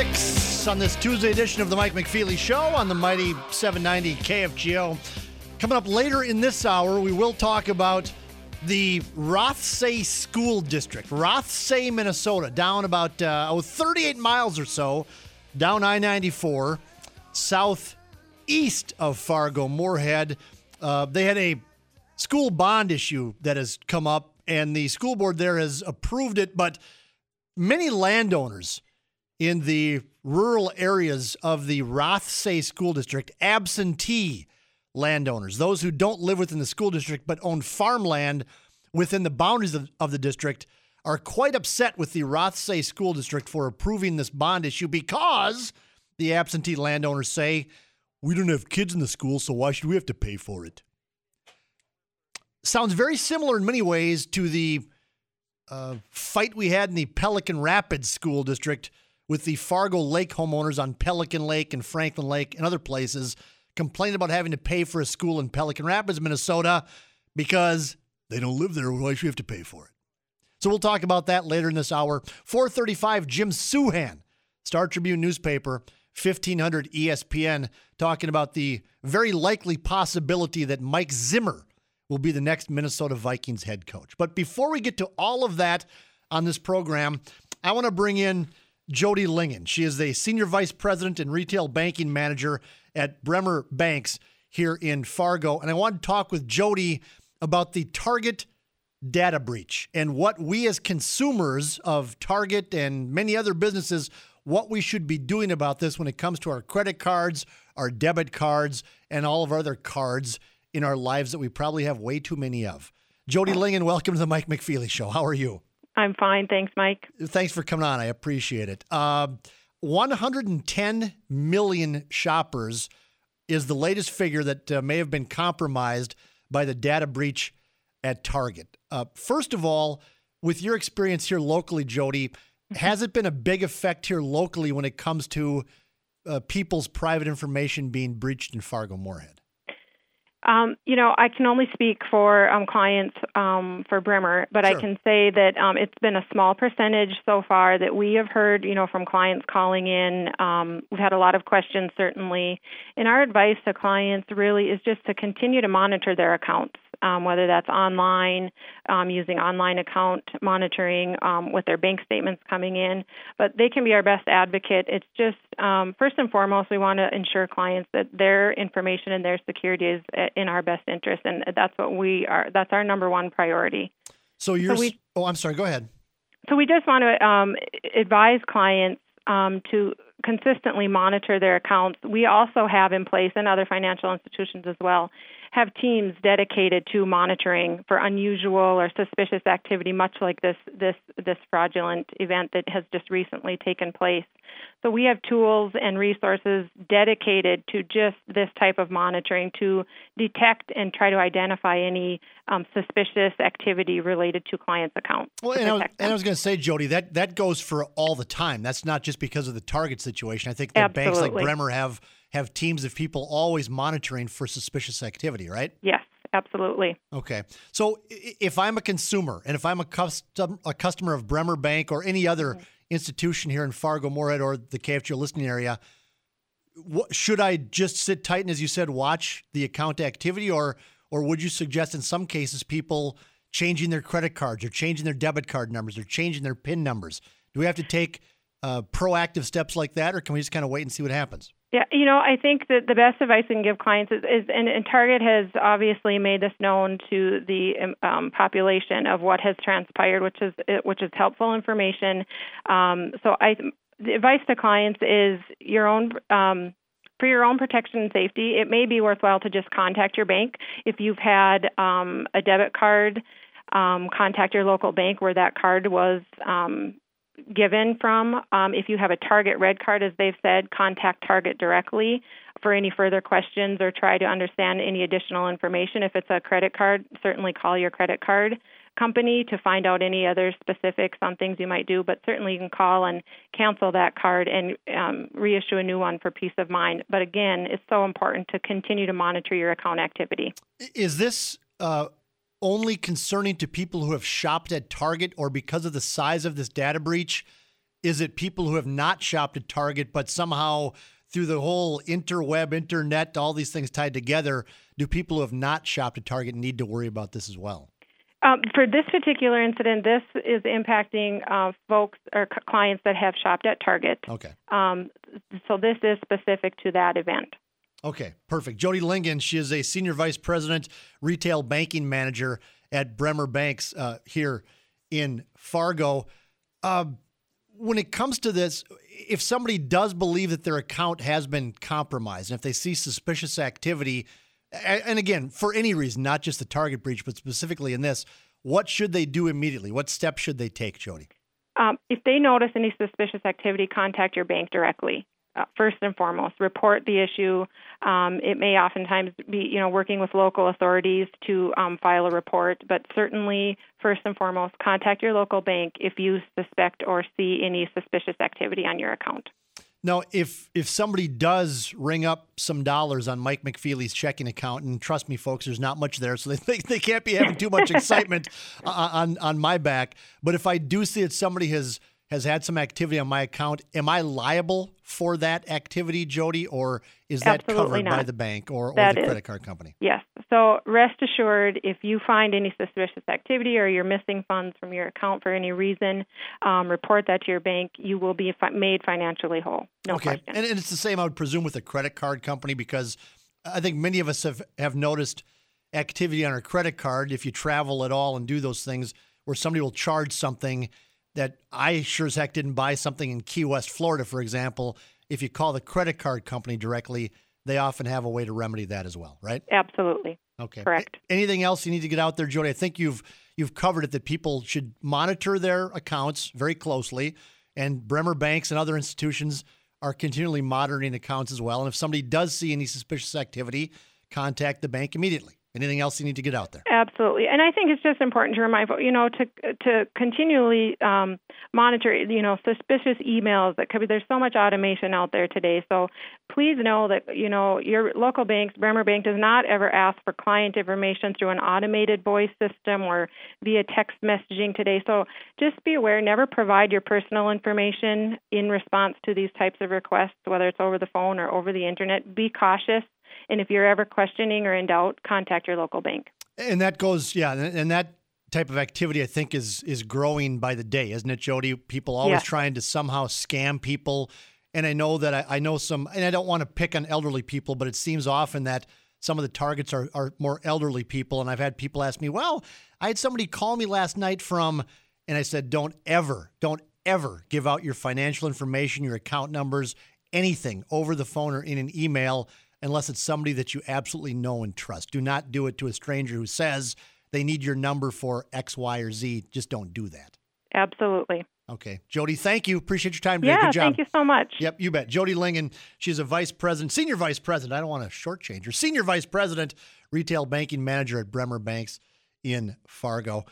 6 on this Tuesday edition of the Mike McFeely Show on the mighty 790 KFGO. Coming up later in this hour, we will talk about the Rothsay School District. Rothsay, Minnesota, down about 38 miles or so, down I-94, southeast of Fargo-Moorhead. They had a school bond issue that has come up, and the school board there has approved it, but many landowners in the rural areas of the Rothsay School District, absentee landowners, those who don't live within the school district but own farmland within the boundaries of the district, are quite upset with the Rothsay School District for approving this bond issue because the absentee landowners say, we don't have kids in the school, so why should we have to pay for it? Sounds very similar in many ways to the fight we had in the Pelican Rapids School District with the Fargo Lake homeowners on Pelican Lake and Franklin Lake and other places complaining about having to pay for a school in Pelican Rapids, Minnesota, because they don't live there. Why should we have to pay for it? So we'll talk about that later in this hour. 4:35, Jim Souhan, Star Tribune newspaper, 1500 ESPN, talking about the very likely possibility that Mike Zimmer will be the next Minnesota Vikings head coach. But before we get to all of that on this program, I want to bring in Jody Lingen. She is the Senior Vice President and Retail Banking Manager at Bremer Banks here in Fargo. And I want to talk with Jody about the Target data breach and what we as consumers of Target and many other businesses, what we should be doing about this when it comes to our credit cards, our debit cards, and all of our other cards in our lives that we probably have way too many of. Jody Lingen, welcome to the Mike McFeely Show. How are you? I'm fine. Thanks, Mike. Thanks for coming on. I appreciate it. 110 million shoppers is the latest figure that may have been compromised by the data breach at Target. First of all, with your experience here locally, Jody, has it been a big effect here locally when it comes to people's private information being breached in Fargo-Moorhead? I can only speak for clients for Bremer, but Sure. I can say that it's been a small percentage so far that we have heard, from clients calling in. We've had a lot of questions, certainly. And our advice to clients really is just to continue to monitor their accounts, whether that's online, using online account monitoring with their bank statements coming in. But they can be our best advocate. It's just, first and foremost, we want to ensure clients that their information and their security is in our best interest, and that's what that's our number one priority. I'm sorry, go ahead. So we just want to advise clients to consistently monitor their accounts. We also have in place, and other financial institutions as well, have teams dedicated to monitoring for unusual or suspicious activity, much like this fraudulent event that has just recently taken place. So we have tools and resources dedicated to just this type of monitoring to detect and try to identify any suspicious activity related to clients' accounts. Well, I was going to say, Jody, that goes for all the time. That's not just because of the Target situation. I think that banks like Bremer have teams of people always monitoring for suspicious activity, right? Yes, absolutely. Okay. So if I'm a consumer and if I'm a customer of Bremer Bank or any other institution here in Fargo-Moorhead or the KFGO listening area, should I just sit tight and, as you said, watch the account activity, or would you suggest in some cases people changing their credit cards or changing their debit card numbers or changing their PIN numbers? Do we have to take proactive steps like that, or can we just kind of wait and see what happens? Yeah, I think that the best advice we can give clients is and Target has obviously made this known to the population of what has transpired, which is helpful information. The advice to clients is for your own protection and safety, it may be worthwhile to just contact your bank. If you've had a debit card, contact your local bank where that card was given from. If you have a Target Red Card, as they've said, contact Target directly for any further questions or try to understand any additional information. If it's a credit card, certainly call your credit card company to find out any other specifics on things you might do, but certainly you can call and cancel that card and reissue a new one for peace of mind. But again, it's so important to continue to monitor your account activity. Is this only concerning to people who have shopped at Target, or because of the size of this data breach, Is it people who have not shopped at Target, but somehow through the whole interweb, internet, all these things tied together, do people who have not shopped at Target need to worry about this as well? For this particular incident, this is impacting folks or clients that have shopped at Target. Okay. So this is specific to that event. Okay, perfect. Jody Lingen, she is a Senior Vice President, Retail Banking Manager at Bremer Banks here in Fargo. When it comes to this, if somebody does believe that their account has been compromised, and if they see suspicious activity, and again, for any reason, not just the Target breach, but specifically in this, what should they do immediately? What steps should they take, Jody? If they notice any suspicious activity, contact your bank directly. First and foremost, report the issue. It may oftentimes be, working with local authorities to file a report, but certainly, first and foremost, contact your local bank if you suspect or see any suspicious activity on your account. Now, if somebody does ring up some dollars on Mike McFeely's checking account, and trust me, folks, there's not much there, so they can't be having too much excitement on my back. But if I do see that somebody has had some activity on my account, am I liable for that activity, Jody, or is that Absolutely covered not. by the bank or That the is. credit card company? Yes. So rest assured, if you find any suspicious activity or you're missing funds from your account for any reason, report that to your bank. You will be made financially whole. No Okay. question. And it's the same, I would presume, with a credit card company, because I think many of us have noticed activity on our credit card, if you travel at all and do those things, where somebody will charge something that I sure as heck didn't buy something in Key West, Florida, for example. If you call the credit card company directly, they often have a way to remedy that as well, right? Absolutely. Okay. Correct. Anything else you need to get out there, Jody? I think you've covered it, that people should monitor their accounts very closely, and Bremer Banks and other institutions are continually monitoring accounts as well. And if somebody does see any suspicious activity, contact the bank immediately. Anything else you need to get out there? Absolutely. And I think it's just important to remind folks, to continually monitor, suspicious emails that could be, there's so much automation out there today. So please know that, your local banks, Bremer Bank does not ever ask for client information through an automated voice system or via text messaging today. So just be aware, never provide your personal information in response to these types of requests, whether it's over the phone or over the internet. Be cautious. And if you're ever questioning or in doubt, contact your local bank. And that goes, and that type of activity, I think, is growing by the day, isn't it, Jody? People always trying to somehow scam people. And I know that I know some, and I don't want to pick on elderly people, but it seems often that some of the targets are more elderly people. And I've had people ask me, well, I had somebody call me last night from, and I said, don't ever give out your financial information, your account numbers, anything over the phone or in an email, unless it's somebody that you absolutely know and trust. Do not do it to a stranger who says they need your number for X, Y, or Z. Just don't do that. Absolutely. Okay. Jody, thank you. Appreciate your time today. Yeah, good job. Thank you so much. Yep, you bet. Jody Lingen, she's a senior vice president. I don't want to shortchange her. Senior vice president, retail banking manager at Bremer Banks in Fargo.